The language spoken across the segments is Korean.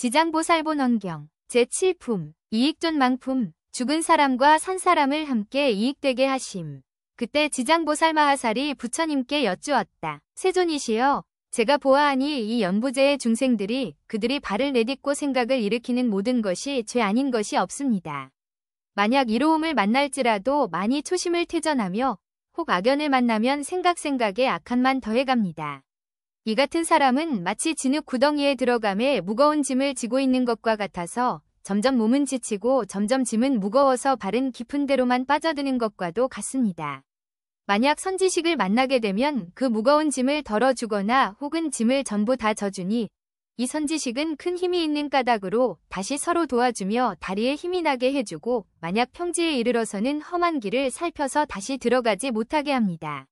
지장보살본원경 제7품 이익존망품 죽은 사람과 산 사람을 함께 이익되게 하심. 그때 지장보살 마하살이 부처님께 여쭈었다. 세존이시여, 제가 보아하니 이 연부제의 중생들이 그들이 발을 내딛고 생각을 일으키는 모든 것이 죄 아닌 것이 없습니다. 만약 이로움을 만날지라도 많이 초심을 퇴전하며 혹 악연을 만나면 생각에 악한만 더해갑니다. 이 같은 사람은 마치 진흙 구덩이에 들어감에 무거운 짐을 지고 있는 것과 같아서 점점 몸은 지치고 점점 짐은 무거워서 발은 깊은 데로만 빠져드는 것과도 같습니다. 만약 선지식을 만나게 되면 그 무거운 짐을 덜어주거나 혹은 짐을 전부 다 져주니 이 선지식은 큰 힘이 있는 까닭으로 다시 서로 도와주며 다리에 힘이 나게 해주고 만약 평지에 이르러서는 험한 길을 살펴서 다시 들어가지 못하게 합니다.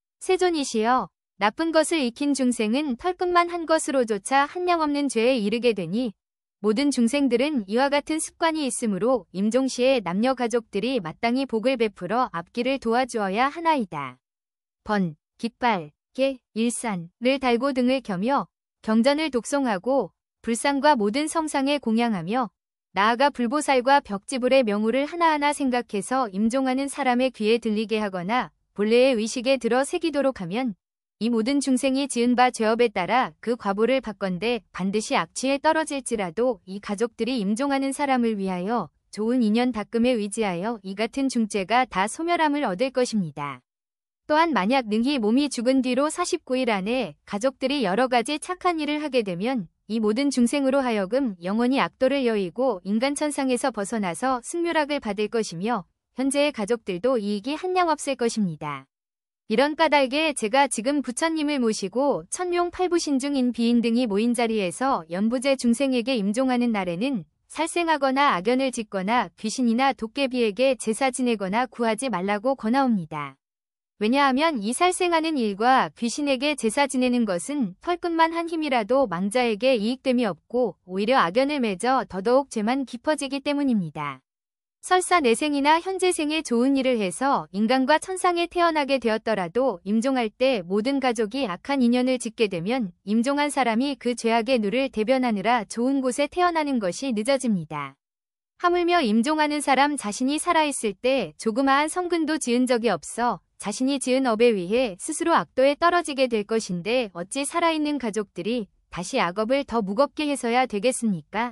세존이시여, 나쁜 것을 익힌 중생은 털끝만 한 것으로조차 한량없는 죄에 이르게 되니 모든 중생들은 이와 같은 습관이 있으므로 임종시에 남녀 가족들이 마땅히 복을 베풀어 앞길을 도와주어야 하나이다. 번, 깃발, 개, 일산을 달고 등을 켜며 경전을 독송하고 불상과 모든 성상에 공양하며 나아가 불보살과 벽지불의 명호를 하나하나 생각해서 임종하는 사람의 귀에 들리게 하거나 본래의 의식에 들어 새기도록 하면 이 모든 중생이 지은 바 죄업에 따라 그 과보를 받건대 반드시 악취에 떨어질지라도 이 가족들이 임종하는 사람을 위하여 좋은 인연 닦음에 의지하여 이 같은 중죄가 다 소멸함을 얻을 것입니다. 또한 만약 능히 몸이 죽은 뒤로 49일 안에 가족들이 여러 가지 착한 일을 하게 되면 이 모든 중생으로 하여금 영원히 악도를 여의고 인간천상에서 벗어나서 승묘락을 받을 것이며 현재의 가족들도 이익이 한량 없을 것입니다. 이런 까닭에 제가 지금 부처님을 모시고 천룡 팔부신중인 비인 등이 모인 자리에서 연부제 중생에게 임종하는 날에는 살생하거나 악연을 짓거나 귀신이나 도깨비에게 제사 지내거나 구하지 말라고 권하옵니다. 왜냐하면 이 살생하는 일과 귀신에게 제사 지내는 것은 털끝만 한 힘이라도 망자에게 이익됨이 없고 오히려 악연을 맺어 더더욱 죄만 깊어지기 때문입니다. 설사 내생이나 현재생에 좋은 일을 해서 인간과 천상에 태어나게 되었더라도 임종할 때 모든 가족이 악한 인연을 짓게 되면 임종한 사람이 그 죄악의 누를 대변하느라 좋은 곳에 태어나는 것이 늦어집니다. 하물며 임종하는 사람 자신이 살아있을 때 조그마한 성근도 지은 적이 없어 자신이 지은 업에 의해 스스로 악도에 떨어지게 될 것인데 어찌 살아있는 가족들이 다시 악업을 더 무겁게 해서야 되겠습니까?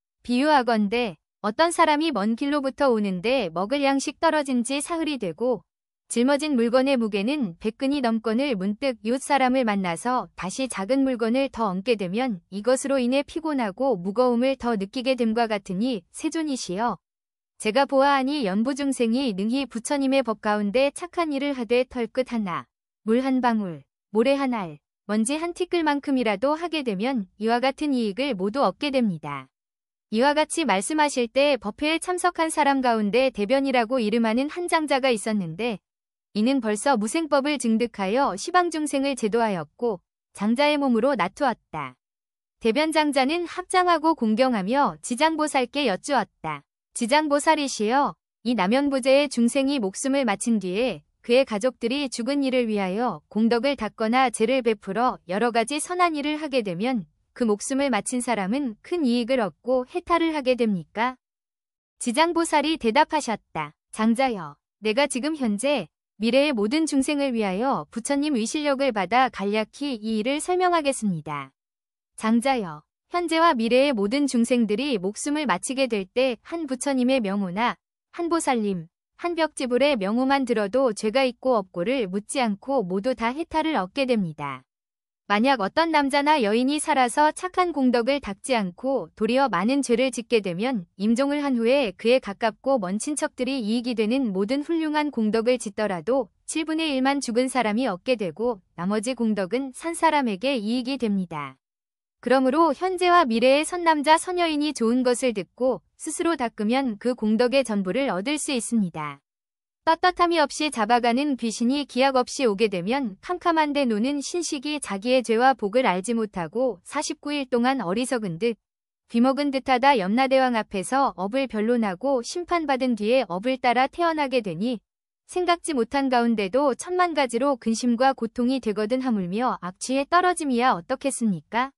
비유하건대 어떤 사람이 먼 길로부터 오는데 먹을 양식 떨어진 지 사흘이 되고 짊어진 물건의 무게는 100근이 넘건을 문득 이웃 사람을 만나서 다시 작은 물건을 더 얹게 되면 이것으로 인해 피곤하고 무거움을 더 느끼게 됨과 같으니 세존이시여, 제가 보아하니 연부중생이 능히 부처님의 법 가운데 착한 일을 하되 털끝 하나, 물 한 방울, 모래 한 알, 먼지 한 티끌만큼이라도 하게 되면 이와 같은 이익을 모두 얻게 됩니다. 이와 같이 말씀하실 때 법회에 참석한 사람 가운데 대변이라고 이름하는 한 장자가 있었는데 이는 벌써 무생법을 증득하여 시방중생을 제도하였고 장자의 몸으로 나투었다. 대변 장자는 합장하고 공경하며 지장보살께 여쭈었다. 지장보살이시여, 이 남연부제의 중생이 목숨을 마친 뒤에 그의 가족들이 죽은 이를 위하여 공덕을 닦거나 죄를 베풀어 여러 가지 선한 일을 하게 되면 그 목숨을 마친 사람은 큰 이익을 얻고 해탈을 하게 됩니까? 지장보살이 대답하셨다. 장자여, 내가 지금 현재 미래의 모든 중생을 위하여 부처님 의실력을 받아 간략히 이 일을 설명하겠습니다. 장자여, 현재와 미래의 모든 중생들이 목숨을 마치게 될 때 한 부처님의 명호나 한 보살님, 한 벽지불의 명호만 들어도 죄가 있고 없고를 묻지 않고 모두 다 해탈을 얻게 됩니다. 만약 어떤 남자나 여인이 살아서 착한 공덕을 닦지 않고 도리어 많은 죄를 짓게 되면 임종을 한 후에 그에 가깝고 먼 친척들이 이익이 되는 모든 훌륭한 공덕을 짓더라도 7분의 1만 죽은 사람이 얻게 되고 나머지 공덕은 산 사람에게 이익이 됩니다. 그러므로 현재와 미래의 선남자 선여인이 좋은 것을 듣고 스스로 닦으면 그 공덕의 전부를 얻을 수 있습니다. 떳떳함이 없이 잡아가는 귀신이 기약 없이 오게 되면 캄캄한 데 노는 신식이 자기의 죄와 복을 알지 못하고 49일 동안 어리석은 듯 귀먹은 듯하다 염라대왕 앞에서 업을 변론하고 심판받은 뒤에 업을 따라 태어나게 되니 생각지 못한 가운데도 천만 가지로 근심과 고통이 되거든 하물며 악취에 떨어짐이야 어떻겠습니까?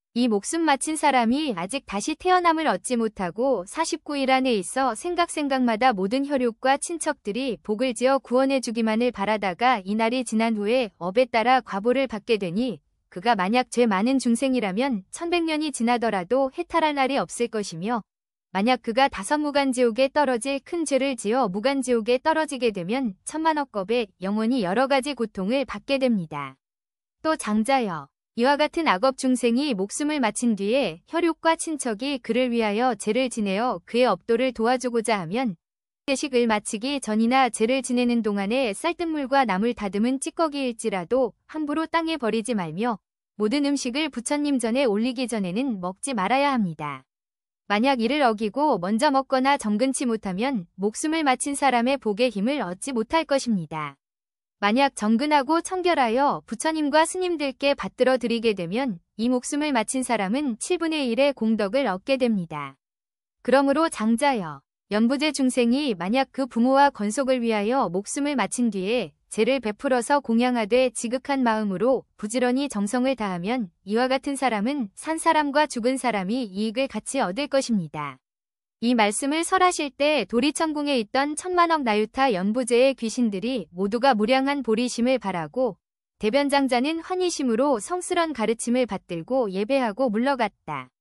이 목숨 마친 사람이 아직 다시 태어남을 얻지 못하고 49일 안에 있어 생각마다 모든 혈육과 친척들이 복을 지어 구원해주기만을 바라다가 이날이 지난 후에 업에 따라 과보를 받게 되니 그가 만약 죄 많은 중생이라면 1100년이 지나더라도 해탈할 날이 없을 것이며 만약 그가 다섯무간지옥에 떨어질 큰 죄를 지어 무간지옥에 떨어지게 되면 천만억겁의 영원히 여러 가지 고통을 받게 됩니다. 또 장자여. 이와 같은 악업 중생이 목숨을 마친 뒤에 혈육과 친척이 그를 위하여 제를 지내어 그의 업도를 도와주고자 하면 예식을 마치기 전이나 제를 지내는 동안에 쌀뜨물과 나물 다듬은 찌꺼기일지라도 함부로 땅에 버리지 말며 모든 음식을 부처님 전에 올리기 전에는 먹지 말아야 합니다. 만약 이를 어기고 먼저 먹거나 정근치 못하면 목숨을 마친 사람의 복의 힘을 얻지 못할 것입니다. 만약 정근하고 청결하여 부처님과 스님들께 받들어 드리게 되면 이 목숨을 마친 사람은 7분의 1의 공덕을 얻게 됩니다. 그러므로 장자여, 연부제 중생이 만약 그 부모와 건속을 위하여 목숨을 마친 뒤에 제를 베풀어서 공양하되 지극한 마음으로 부지런히 정성을 다하면 이와 같은 사람은 산 사람과 죽은 사람이 이익을 같이 얻을 것입니다. 이 말씀을 설하실 때 도리천궁에 있던 천만억 나유타 연부제의 귀신들이 모두가 무량한 보리심을 바라고 대변장자는 환희심으로 성스런 가르침을 받들고 예배하고 물러갔다.